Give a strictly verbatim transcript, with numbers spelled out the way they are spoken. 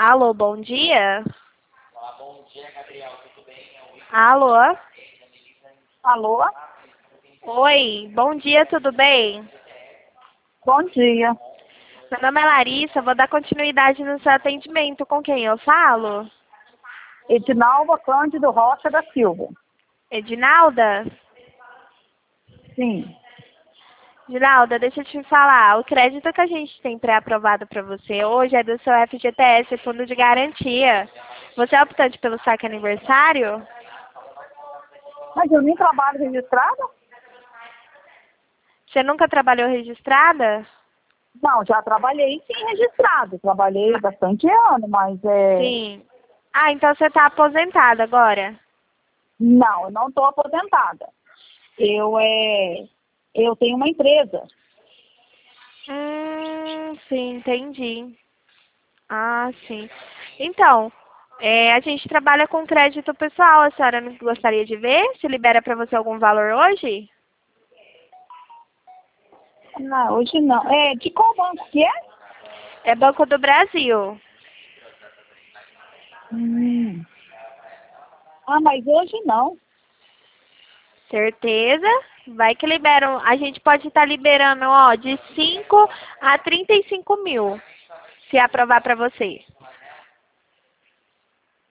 Alô, bom dia? Alô? Alô? Oi, bom dia, tudo bem? Bom dia. Meu nome é Larissa, vou dar continuidade no seu atendimento. Com quem eu falo? Edinalva Cândido Rocha da Silva. Edinalda? Sim. Edinalda, deixa eu te falar. O crédito que a gente tem pré-aprovado para você hoje é do seu F G T S, Fundo de Garantia. Você é optante pelo saque aniversário? Mas eu nem trabalho registrada? Você nunca trabalhou registrada? Não, já trabalhei sim registrado. Trabalhei bastante ano, mas é... Sim. Ah, então você está aposentada agora? Não, eu não estou aposentada. Eu, é... eu tenho uma empresa. Hum, sim, entendi. Ah, sim. Então, é, a gente trabalha com crédito pessoal. A senhora não gostaria de ver? Se libera para você algum valor hoje? Não, hoje não. É, de qual banco que é? É Banco do Brasil. Hum. Ah, mas hoje não. Certeza? Vai que liberam. A gente pode estar liberando, ó, de cinco a trinta e cinco mil, se aprovar para você.